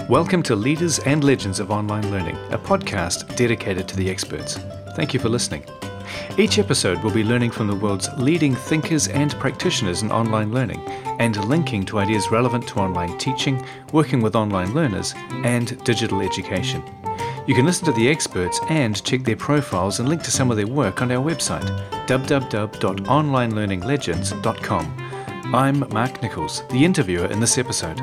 Welcome to Leaders and Legends of Online Learning, a podcast dedicated to the experts. Thank you for listening. Each episode will be learning from the world's leading thinkers and practitioners in online learning and linking to ideas relevant to online teaching, working with online learners, and digital education. You can listen to the experts and check their profiles and link to some of their work on our website, www.onlinelearninglegends.com. I'm Mark Nichols, the interviewer in this episode.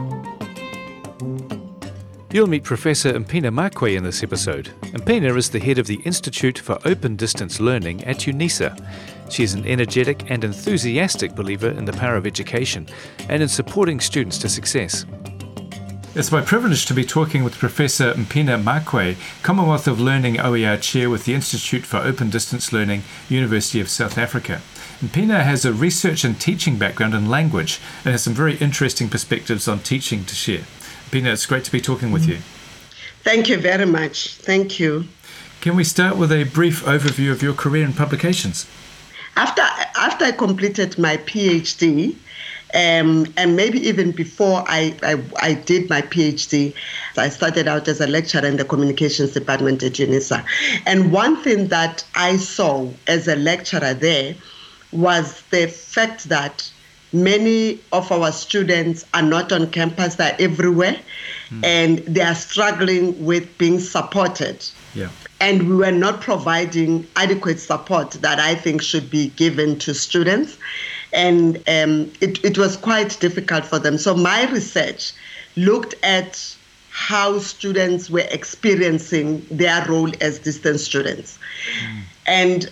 You'll meet Professor Mpina Makwe in this episode. Mpina is the head of the Institute for Open Distance Learning at UNISA. She is an energetic and enthusiastic believer in the power of education and in supporting students to success. It's my privilege to be talking with Professor Mpina Makwe, Commonwealth of Learning OER Chair with the Institute for Open Distance Learning, University of South Africa. Mpina has a research and teaching background in language and has some very interesting perspectives on teaching to share. Mpina, it's great to be talking with you. Thank you very much. Thank you. Can we start with a brief overview of your career and publications? After I completed my PhD, and maybe even before I did my PhD, I started out as a lecturer in the communications department at UNISA. And one thing that I saw as a lecturer there was the fact that many of our students are not on campus, they're everywhere, and they are struggling with being supported. Yeah. And we were not providing adequate support that I think should be given to students. And it was quite difficult for them. So my research looked at how students were experiencing their role as distance students. And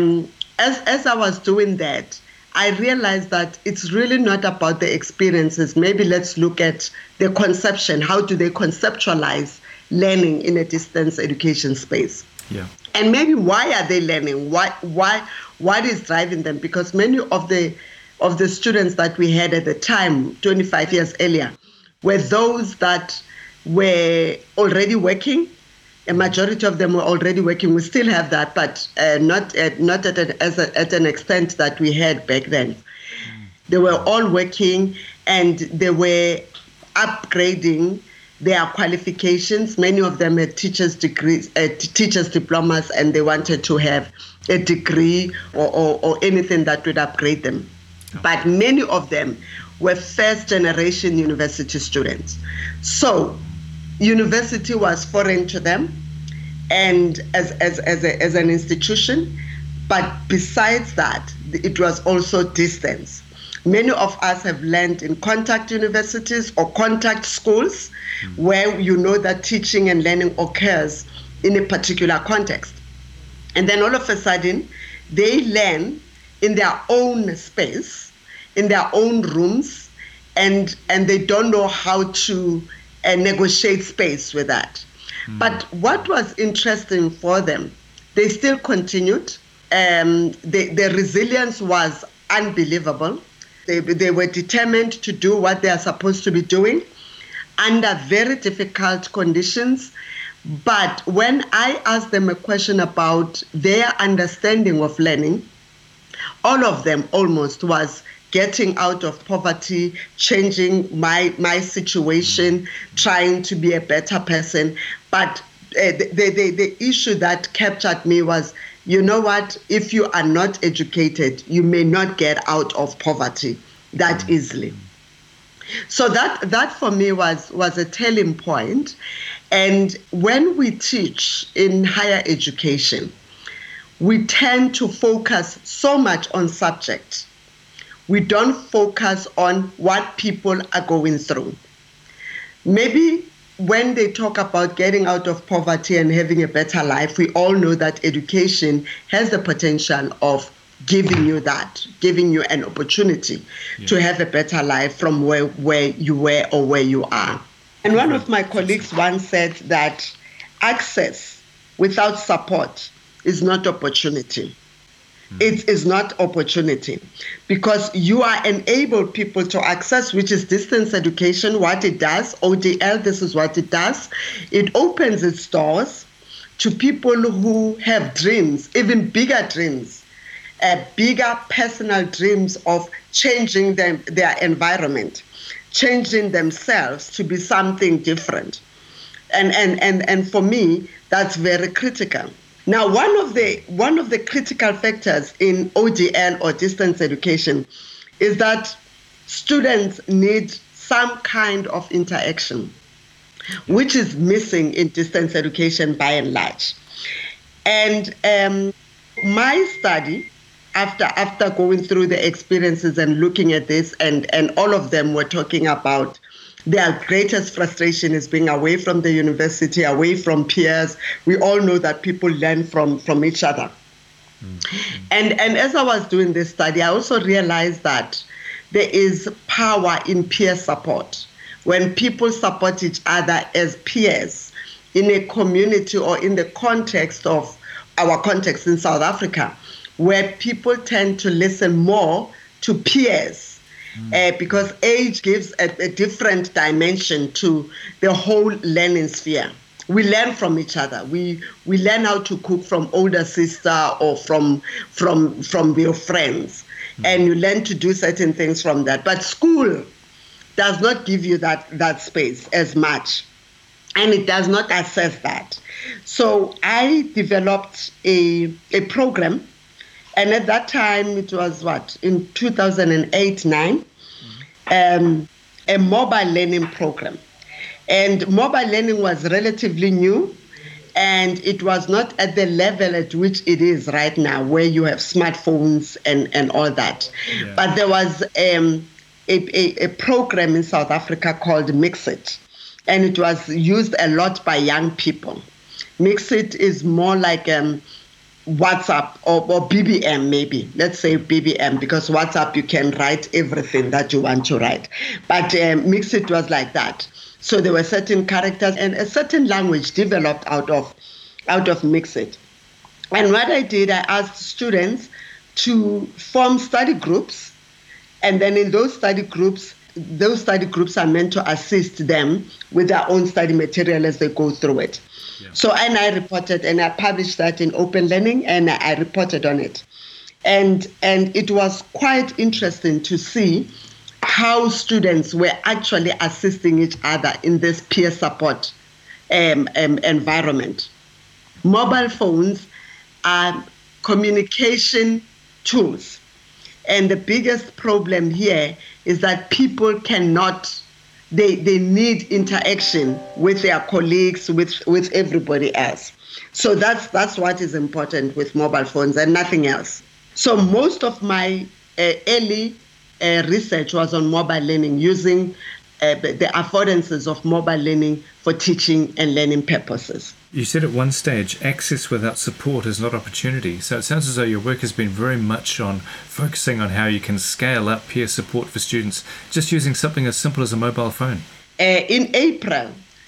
as I was doing that, I realized that it's really not about the experiences. Maybe let's look at the conception. How do they conceptualize learning in a distance education space? Yeah. And maybe why are they learning? What is driving them? Because many of the students that we had at the time, 25 years earlier, were those that were already working. A majority of them were already working. We still have that, but not at an extent that we had back then. They were all working, and they were upgrading their qualifications. Many of them had teachers' degrees, teachers' diplomas, and they wanted to have a degree or anything that would upgrade them. But many of them were first-generation university students. So university was foreign to them, and as an institution. But besides that, it was also distance. Many of us have learned in contact universities or contact schools, where you know that teaching and learning occurs in a particular context. And then all of a sudden, they learn in their own space, in their own rooms, and they don't know how to negotiate space with that. But what was interesting for them, they still continued. The resilience was unbelievable. They were determined to do what they are supposed to be doing under very difficult conditions. But when I asked them a question about their understanding of learning, all of them almost was getting out of poverty, changing my situation, trying to be a better person. But the issue that captured me was, you know what, if you are not educated, you may not get out of poverty that easily. So that for me was a telling point. And when we teach in higher education, we tend to focus so much on subject. We don't focus on what people are going through. Maybe when they talk about getting out of poverty and having a better life, we all know that education has the potential of giving you that, giving you an opportunity to have a better life from where you were or where you are. And one of my colleagues once said that access without support is not opportunity. It is not opportunity, because you are enable people to access, which is distance education, what it does. ODL, this is what it does. It opens its doors to people who have dreams, even bigger dreams, bigger personal dreams of changing their environment, changing themselves to be something different. And for me, that's very critical. Now, one of the critical factors in ODL or distance education is that students need some kind of interaction, which is missing in distance education by and large. And my study, after going through the experiences and looking at this, and all of them were talking about their greatest frustration is being away from the university, away from peers. We all know that people learn from each other. Mm-hmm. And as I was doing this study, I also realized that there is power in peer support. When people support each other as peers in a community or in the context of our context in South Africa, where people tend to listen more to peers, because age gives a different dimension to the whole learning sphere. We learn from each other. We learn how to cook from older sister or from your friends, and you learn to do certain things from that. But school does not give you that space as much, and it does not assess that. So I developed a program. And at that time, it was in 2008-9, a mobile learning program. And mobile learning was relatively new, and it was not at the level at which it is right now, where you have smartphones and all that. Yeah. But there was a program in South Africa called Mixit, and it was used a lot by young people. Mixit is more like WhatsApp or BBM, maybe. Let's say BBM, because WhatsApp you can write everything that you want to write. But Mixit was like that. So there were certain characters and a certain language developed out of Mixit. And what I did, I asked students to form study groups, and then in those study groups are meant to assist them with their own study material as they go through it. Yeah. So, and I reported, and I published that in Open Learning, and I reported on it. And it was quite interesting to see how students were actually assisting each other in this peer support environment. Mobile phones are communication tools. And the biggest problem here is that people cannot, they need interaction with their colleagues, with everybody else. So that's what is important with mobile phones and nothing else. So most of my early research was on mobile learning, using the affordances of mobile learning for teaching and learning purposes. You said at one stage, access without support is not opportunity. So it sounds as though your work has been very much on focusing on how you can scale up peer support for students, just using something as simple as a mobile phone. In April,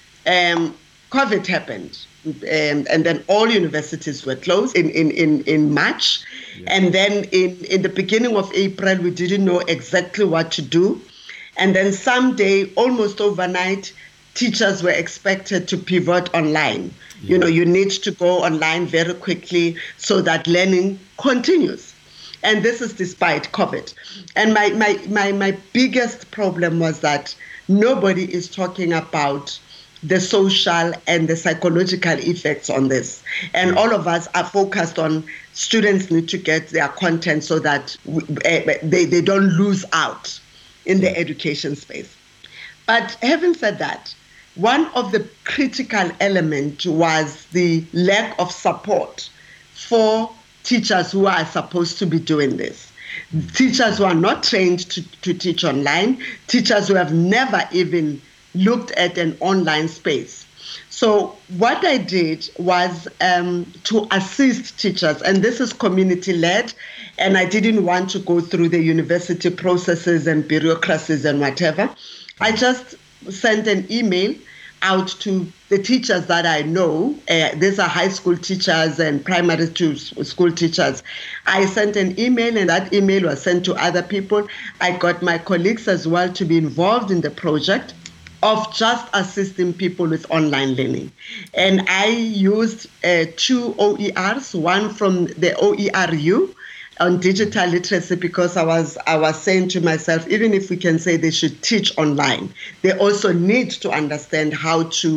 COVID happened, and then all universities were closed in March. Yeah. And then in the beginning of April, we didn't know exactly what to do. And then someday, almost overnight, teachers were expected to pivot online. Yeah. You know, you need to go online very quickly so that learning continues. And this is despite COVID. And my biggest problem was that nobody is talking about the social and the psychological effects on this. And all of us are focused on students need to get their content so that they don't lose out in the education space. But having said that, one of the critical elements was the lack of support for teachers who are supposed to be doing this. Teachers who are not trained to teach online, teachers who have never even looked at an online space. So what I did was to assist teachers, and this is community-led, and I didn't want to go through the university processes and bureaucracies and whatever. I just sent an email out to the teachers that I know. These are high school teachers and primary school teachers. I sent an email, and that email was sent to other people. I got my colleagues as well to be involved in the project of just assisting people with online learning. And I used 2 OERs, one from the OERU on digital literacy, because I was saying to myself, even if we can say they should teach online, they also need to understand how to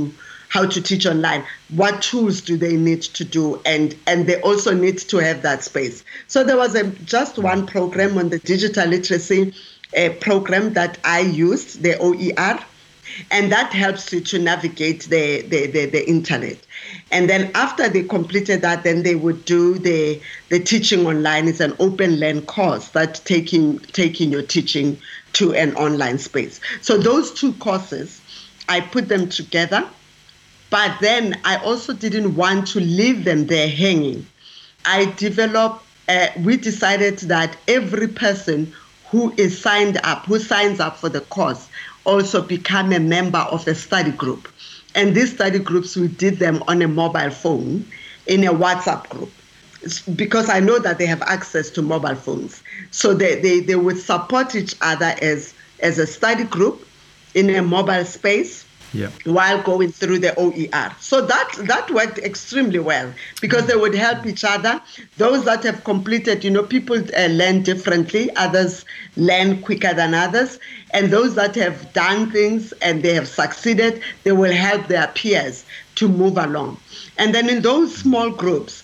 how to teach online. What tools do they need to do? And they also need to have that space. So there was just one program on the digital literacy program that I used, the OER, and that helps you to navigate the internet. And then after they completed that, then they would do the teaching online. It's an open learn course that taking your teaching to an online space. So those two courses, I put them together, but then I also didn't want to leave them there hanging. We decided that every person who signs up for the course also become a member of a study group. And these study groups, we did them on a mobile phone in a WhatsApp group, because I know that they have access to mobile phones. So they would support each other as a study group in a mobile space. Yeah. While going through the OER. So that worked extremely well, because they would help each other. Those that have completed, people learn differently. Others learn quicker than others. And those that have done things and they have succeeded, they will help their peers to move along. And then in those small groups,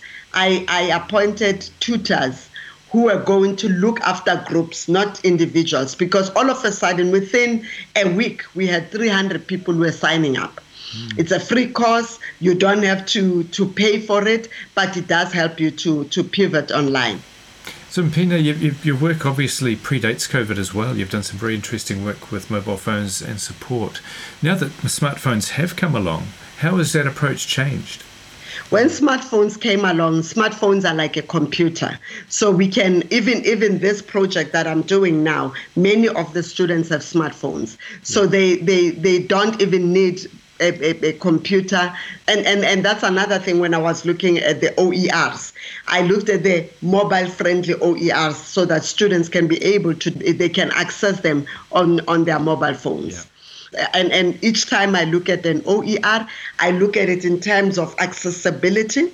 I appointed tutors who are going to look after groups, not individuals, because all of a sudden, within a week, we had 300 people who were signing up. It's a free course. You don't have to pay for it, but it does help you to pivot online. So, Mpina, your work obviously predates COVID as well. You've done some very interesting work with mobile phones and support. Now that smartphones have come along, how has that approach changed? When smartphones came along, smartphones are like a computer. So we can, even this project that I'm doing now, many of the students have smartphones. So they don't even need a computer. And that's another thing. When I was looking at the OERs, I looked at the mobile-friendly OERs so that students can be able to, they can access them on their mobile phones. Yeah. And each time I look at an OER, I look at it in terms of accessibility.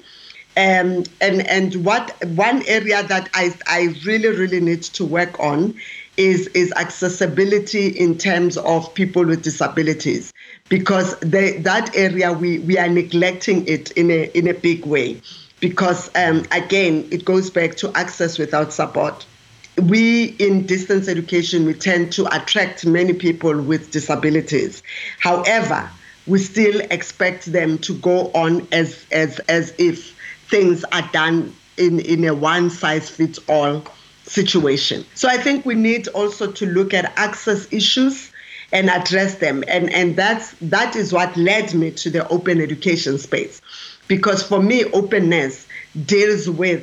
And what one area that I really need to work on is accessibility in terms of people with disabilities, because that area we are neglecting it in a big way, because again, it goes back to access without support. We in distance education, we tend to attract many people with disabilities. However, we still expect them to go on as if things are done in a one-size-fits-all situation. So I think we need also to look at access issues and address them. And that is what led me to the open education space. Because for me, openness deals with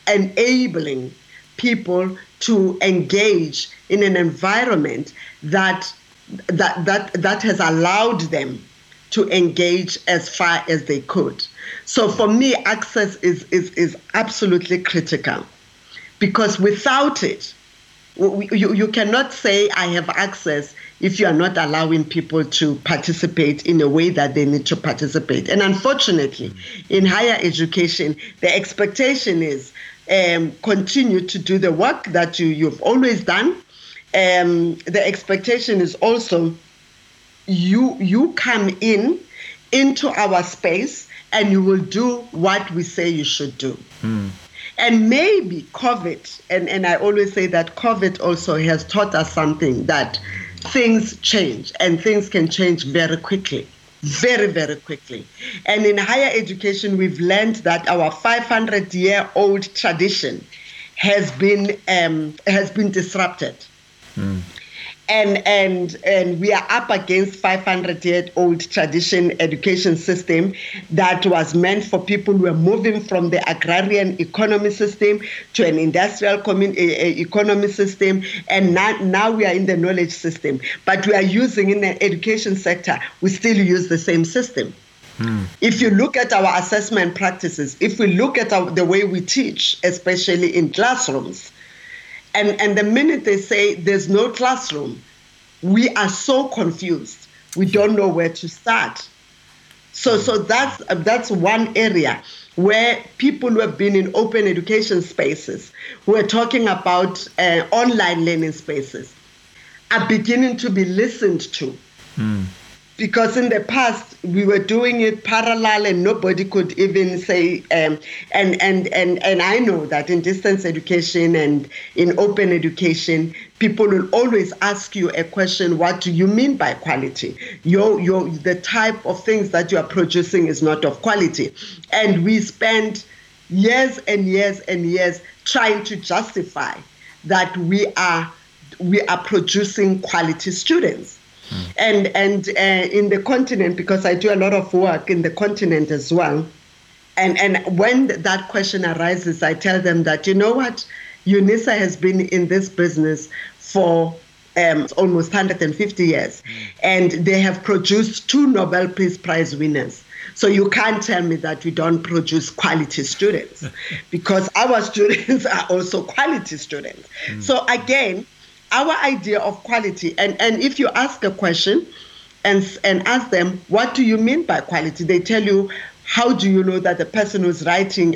enabling people to engage in an environment that has allowed them to engage as far as they could. So for me, access is absolutely critical, because without it, you cannot say I have access if you are not allowing people to participate in a way that they need to participate. And unfortunately, in higher education, the expectation is continue to do the work that you've always done. The expectation is also you come into our space and you will do what we say you should do. And maybe COVID, and I always say that COVID also has taught us something, that things change and things can change very quickly. Very, very quickly. And in higher education, we've learned that our 500-year-old tradition has been disrupted. And we are up against 500-year-old tradition education system that was meant for people who are moving from the agrarian economy system to an industrial economy system, and now we are in the knowledge system. But we are using, in the education sector, we still use the same system. If you look at our assessment practices, if we look at the way we teach, especially in classrooms, and the minute they say there's no classroom, we are so confused. We don't know where to start. So that's one area where people who have been in open education spaces, who are talking about online learning spaces, are beginning to be listened to. because in the past we were doing it parallel and nobody could even say, and I know that in distance education and in open education, people will always ask you a question, what do you mean by quality? The type of things that you are producing is not of quality. And we spend years and years and years trying to justify that we are producing quality students. And in the continent, because I do a lot of work in the continent as well, and when that question arises, I tell them that, you know what, UNISA has been in this business for almost 150 years, and they have produced 2 Nobel Peace Prize winners. So you can't tell me that we don't produce quality students, because our students are also quality students. So again, our idea of quality, and if you ask a question and ask them, what do you mean by quality? They tell you, how do you know that the person who's writing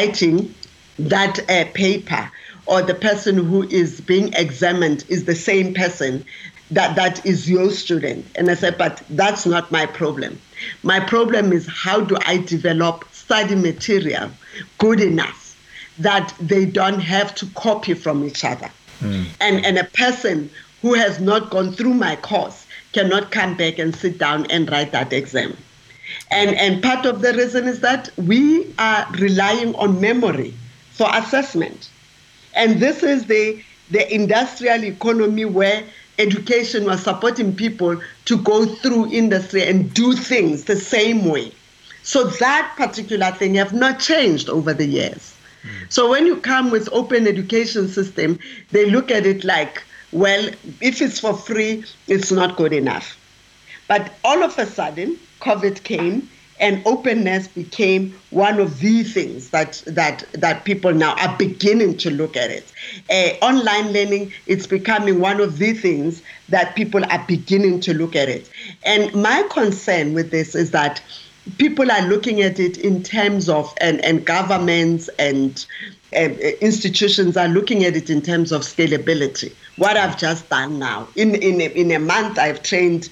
that paper or the person who is being examined is the same person that is your student? And I said, but that's not my problem. My problem is, how do I develop study material good enough that they don't have to copy from each other? And a person who has not gone through my course cannot come back and sit down and write that exam. And part of the reason is that we are relying on memory for assessment. And this is the industrial economy where education was supporting people to go through industry and do things the same way. So that particular thing have not changed over the years. So when you come with open education system, they look at it like, well, if it's for free, it's not good enough. But all of a sudden, COVID came and openness became one of the things that people now are beginning to look at it. Online learning, it's becoming one of the things that people are beginning to look at it. And my concern with this is that people are looking at it in terms of, and governments and institutions are looking at it in terms of scalability. What I've just done now, in a month, I've trained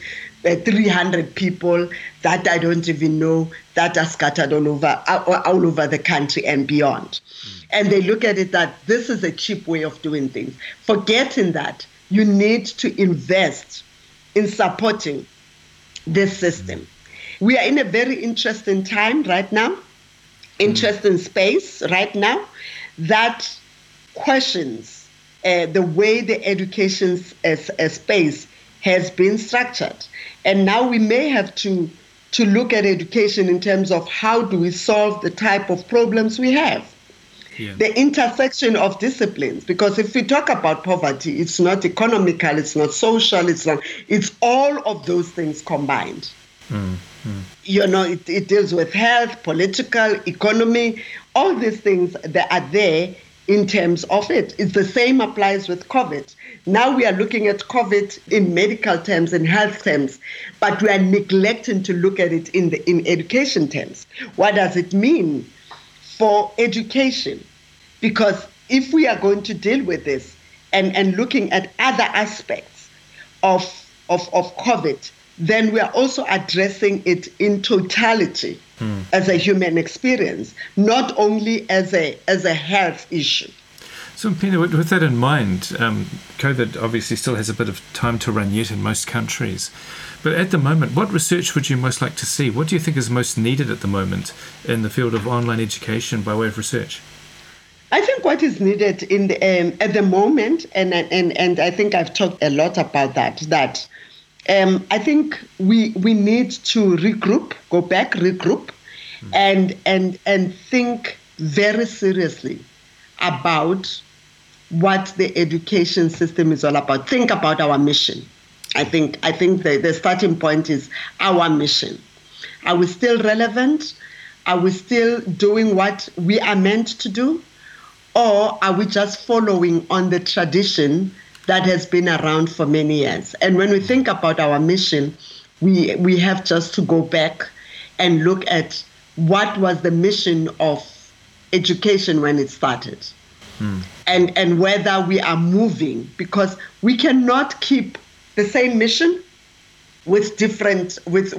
300 people that I don't even know, that are scattered all over the country and beyond. And they look at it that this is a cheap way of doing things, forgetting that you need to invest in supporting this system. We are in a very interesting time right now, interesting space right now, that questions the way the education space has been structured. And now we may have to look at education in terms of how do we solve the type of problems we have. Yeah. The intersection of disciplines, because if we talk about poverty, it's not economical, it's not social, it's all of those things combined. You know, it deals with health, political, economy, all these things that are there in terms of it. It's the same applies with COVID. Now we are looking at COVID in medical terms, in health terms, but we are neglecting to look at it in education terms. What does it mean for education? Because if we are going to deal with this and looking at other aspects of COVID, then we are also addressing it in totality as a human experience, not only as a health issue. So, Mpina, with that in mind, COVID obviously still has a bit of time to run yet in most countries. But at the moment, what research would you most like to see? What do you think is most needed at the moment in the field of online education by way of research? I think what is needed at the moment, and I think I've talked a lot about that I think we need to regroup, and think very seriously about what the education system is all about. Think about our mission. I think the starting point is our mission. Are we still relevant? Are we still doing what we are meant to do? Or are we just following on the tradition that has been around for many years? And when we think about our mission, we have just to go back and look at what was the mission of education when it started. And whether we are moving, because we cannot keep the same mission with different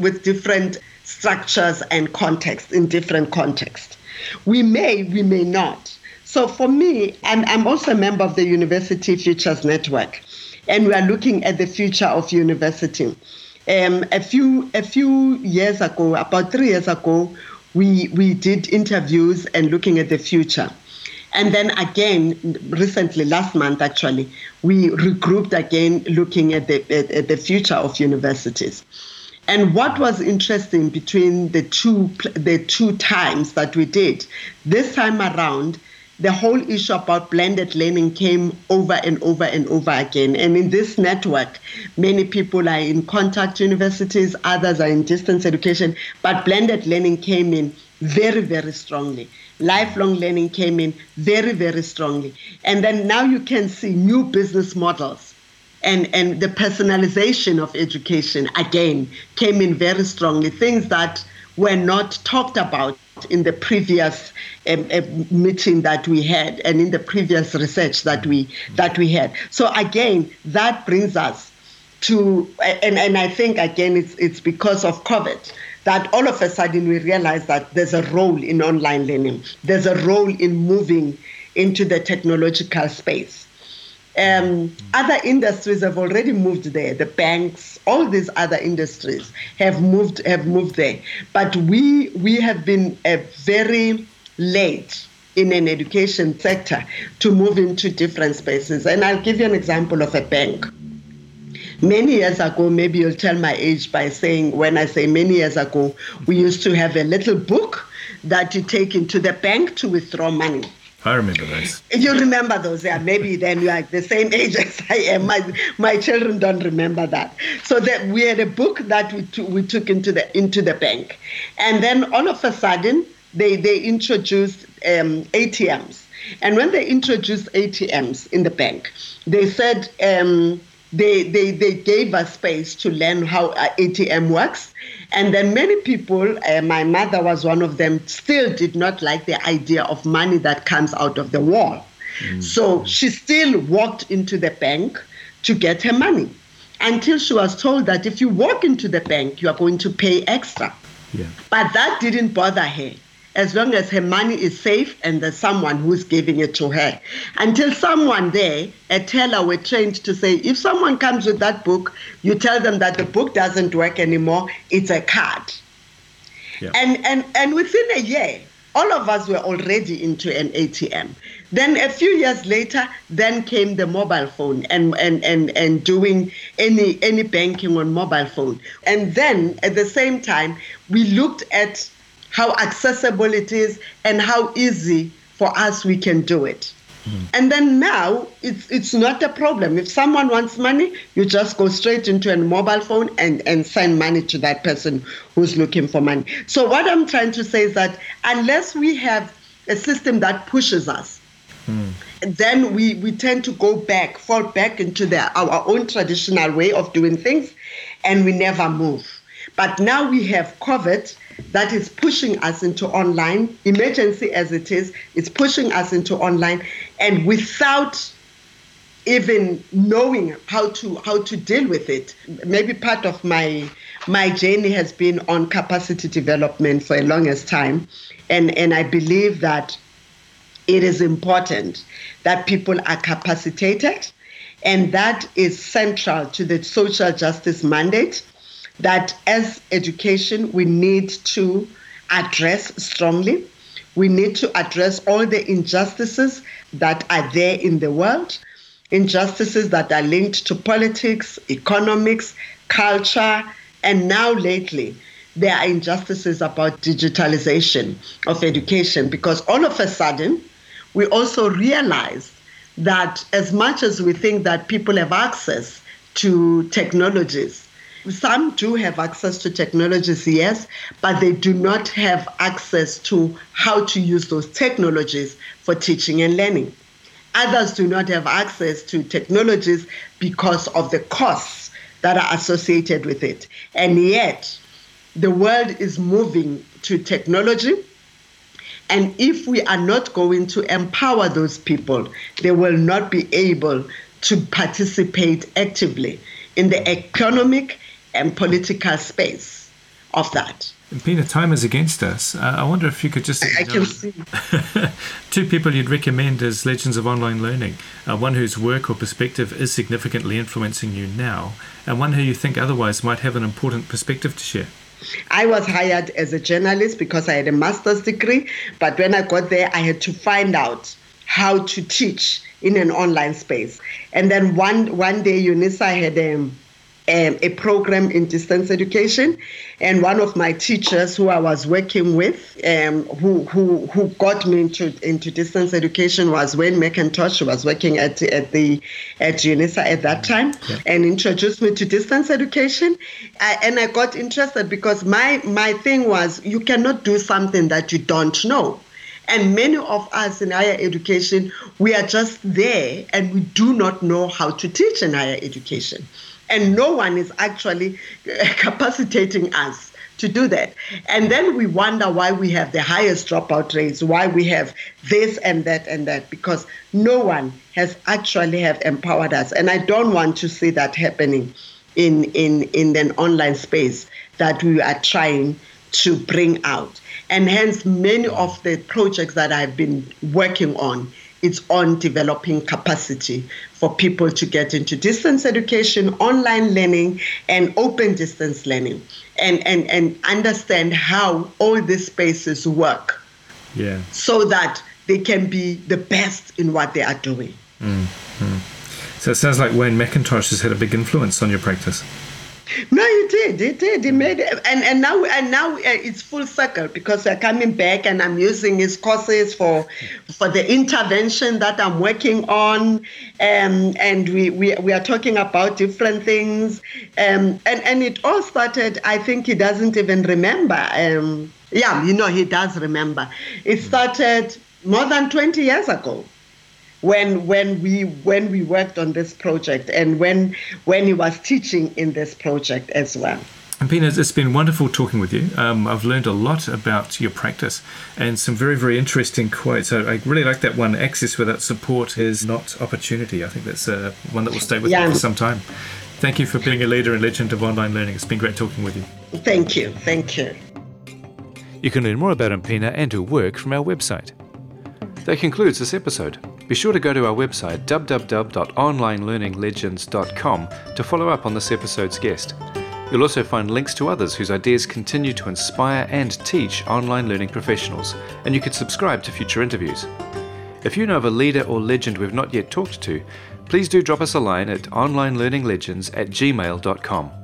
structures and contexts in different contexts. We may not. So for me, I'm also a member of the University Futures Network, and we are looking at the future of university. A few years ago, about 3 years ago, we did interviews and looking at the future. And then again, recently, last month actually, we regrouped again looking at the future of universities. And what was interesting between the two times that we did, this time around, the whole issue about blended learning came over and over and over again. And in this network, many people are in contact universities, others are in distance education, but blended learning came in very, very strongly. Lifelong learning came in very, very strongly. And then now you can see new business models and the personalization of education, again, came in very strongly. Things that were not talked about in the previous meeting that we had and in the previous research that we had. So again, that brings us to, and I think again it's because of COVID that all of a sudden we realize that there's a role in online learning. There's a role in moving into the technological space. Other industries have already moved there. The banks, all these other industries have moved there. But we have been very late in an education sector to move into different spaces. And I'll give you an example of a bank. Many years ago, maybe you'll tell my age by saying, when I say many years ago, we used to have a little book that you take into the bank to withdraw money. I remember those. You remember those, yeah. Maybe then you're like the same age as I am. My children don't remember that. So that we had a book that we took into the bank. And then all of a sudden, they introduced ATMs. And when they introduced ATMs in the bank, they said they gave us space to learn how ATM works. And then many people, my mother was one of them, still did not like the idea of money that comes out of the wall. So she still walked into the bank to get her money until she was told that if you walk into the bank, you are going to pay extra. Yeah. But that didn't bother her, as long as her money is safe and there's someone who's giving it to her. Until someone there, a teller, were trained to say, if someone comes with that book, you tell them that the book doesn't work anymore, it's a card. Yeah. And within a year, all of us were already into an ATM. Then a few years later, then came the mobile phone and doing any banking on mobile phone. And then at the same time, we looked at how accessible it is and how easy for us we can do it. And then now it's not a problem. If someone wants money, you just go straight into a mobile phone and send money to that person who's looking for money. So what I'm trying to say is that unless we have a system that pushes us, then we tend to fall back into our own traditional way of doing things, and we never move. But now we have COVID that is pushing us into online, emergency as it is, it's pushing us into online, and without even knowing how to deal with it. Maybe part of my journey has been on capacity development for a longest time, and I believe that it is important that people are capacitated, and that is central to the social justice mandate, that as education, we need to address strongly. We need to address all the injustices that are there in the world, injustices that are linked to politics, economics, culture, and now lately, there are injustices about digitalization of education, because all of a sudden, we also realize that as much as we think that people have access to technologies, some do have access to technologies, yes, but they do not have access to how to use those technologies for teaching and learning. Others do not have access to technologies because of the costs that are associated with it. And yet, the world is moving to technology. And if we are not going to empower those people, they will not be able to participate actively in the economic political space of that. Pina, time is against us. I wonder if you could just... I can see. Two people you'd recommend as legends of online learning. One whose work or perspective is significantly influencing you now, and one who you think otherwise might have an important perspective to share. I was hired as a journalist because I had a master's degree, but when I got there, I had to find out how to teach in an online space. And then one day, UNISA had a program in distance education, and one of my teachers who I was working with, who got me into distance education, was Wayne McIntosh, who was working at UNISA at that time, and introduced me to distance education. And I got interested because my thing was, you cannot do something that you don't know. And many of us in higher education, we are just there and we do not know how to teach in higher education. And no one is actually capacitating us to do that. And then we wonder why we have the highest dropout rates, why we have this and that, because no one has actually have empowered us. And I don't want to see that happening in an online space that we are trying to bring out. And hence, many of the projects that I've been working on, it's on developing capacity for people to get into distance education, online learning, and open distance learning, and understand how all these spaces work, so that they can be the best in what they are doing. Mm-hmm. So it sounds like Wayne McIntosh has had a big influence on your practice. No, he did. He made it, and now it's full circle because we're coming back, and I'm using his courses for the intervention that I'm working on, and we are talking about different things, and it all started. I think he doesn't even remember. He does remember. It started more than 20 years ago. When we worked on this project, and when he was teaching in this project as well. And Pina, it's been wonderful talking with you. I've learned a lot about your practice and some very, very interesting quotes. I really like that one, access without support is not opportunity. I think that's one that will stay with me for some time. Thank you for being a leader and legend of online learning. It's been great talking with you. Thank you. You can learn more about Mpina and her work from our website. That concludes this episode. Be sure to go to our website www.onlinelearninglegends.com to follow up on this episode's guest. You'll also find links to others whose ideas continue to inspire and teach online learning professionals, and you can subscribe to future interviews. If you know of a leader or legend we've not yet talked to, please do drop us a line at onlinelearninglegends@gmail.com.